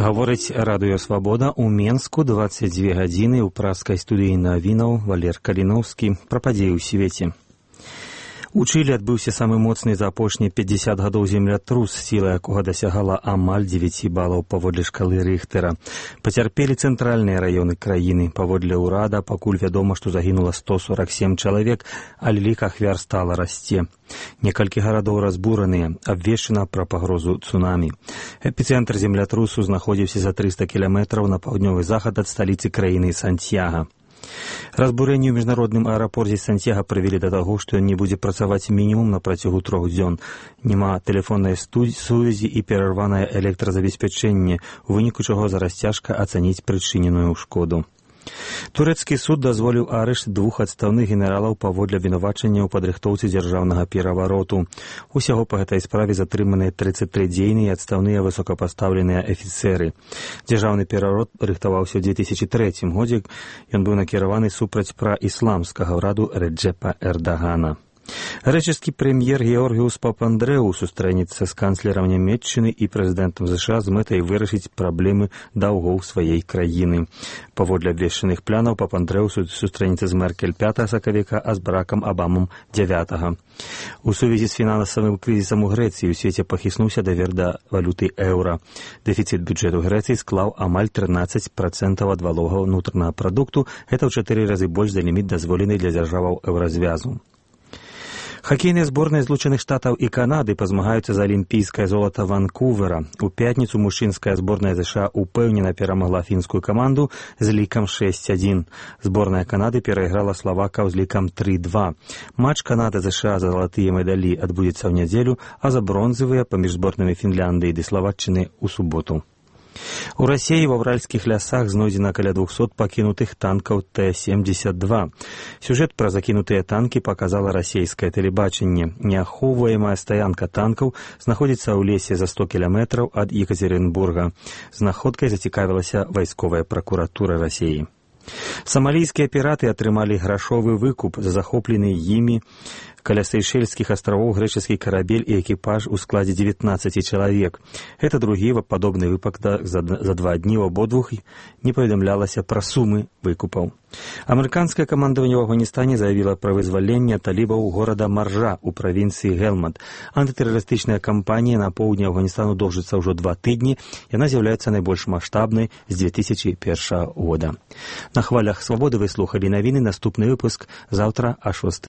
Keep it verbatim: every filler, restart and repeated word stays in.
Гаворыць Радыё Свабода ў Менску дваццаць дзве гадзіны ў праскай студыі навінаў Валер Каліноўскі пра падзеі ў свеце. У Чылі адбыўся самы моцны за апошнія пятьдесят гадоў землятрус, сіла якога дасягала амаль дзевяці балаў паводле шкалы Рыхтэра. Пацярпелі цэнтральныя раёны краіны. Паводле ўрада пакуль вядома, што загінула сто сорок семь чалавек, але лік ахвяр стала расце. Некалькі гарадоў разбураныя, абвешчана пра пагрозу цунамі. Эпіцэнтр землятрусу знаходзіўся за трыста кіламетраў на паўднёвы захад ад сталіцы краіны Сантьяга. Разбурэнне ў міжнародным аэрапорце Сантьяга прывялі да таго, што ён не будзе працаваць мінімум на працягу трох дзён. Няма тэлефоннай сувязі і перарванае электразабеспячэнне, у выніку чаго зараз цяжка ацаніць прычыненую шкоду. Турэцкі суд дазволіў арышт двух адстаўных генералаў паводле абвінавачання ў падрыхтоўцы дзяржаўнага перавароту. Усяго па гэтай справе затрыманыя трыццаць тры дзейныя і адстаўныя высокапастаўленыя афіцэры. Дзяржаўны пераварот рыхтаваўся ў две тысячы трэцім годзе. Ён быў накіраваны супраць праісламскага ўраду Рэджэпа Эрдагана. Грэчаскі прэм'ер Георгіус Папандрэу сустрэнецца з канцлерам Нямецчыны і прэзідэнтам ЗША з мэтай вырашыць праблемы даўгоў сваёй краіны. Паводле абвешчаных планаў Папандрэу сустрэнецца з Меркель пятага сакавіка, а з Баракам Абамам дзявятага. У сувязі з фінансавым крызісам у Грэцыі ў свеце пахіснуўся давер да валюты еўра. Дэфіцыт бюджэту Грэцыі склаў амаль трынаццаць працэнтаў ад валовага ўнутранага прадукту. Гэта ў чатыры разы больш за ліміт, дазволены для дзяржаваў еўразвязу. Хакейныя зборныя Злучаных Штатаў і Канады пазмагаюцца за алімпійскае золата Ванкувера. У пятніцу мужчынская зборная ЗША упэўнена перамагла фінскую каманду з лікам шэсць адзін. Зборная Канады перайграла славакаў з лікам тры два. Матч Канада-ЗША за залатыя медалі адбудзецца ў нядзелю, а за бронзавыя паміж зборнымі Фінляндыі ды Славаччыны ў суботу. У Расіі ва ўральскіх лясах знойдзена каля двухсот пакінутых танкаў Т семьдесят два. Сюжэт пра закінутыя танкі паказала расійскае тэлебачанне. Неахоўваемая стаянка танкаў знаходзіцца ў лесе за сто кіламетраў ад Екатеринбурга. Знаходкай зацікавілася вайсковая пракуратура Расіі. Самалійскія піраты атрымалі грашовы выкуп за захоплены імі каля Сейшэльскіх астравоў грэчаскі карабель і экіпаж у складзе дзевятнаццаці чалавек. Гэта другі падобны выпадак за, за два дні ў абодвух не паведамлялася пра сумы выкупаў. Амерыканскае камандаванне ў Афганістане заявіла пра вызваленне талібаў горада Маржа ў правінцыі Гелманд. Антытэрарыстычная кампанія на поўдні Афганістану доўжыцца ўжо два тыдні. Яна з'яўляецца найбольш маштабнай з две тысячы першага года. На хвалях Свабоды вы слухалі навіны. Наступны выпуск заўтра а шостай.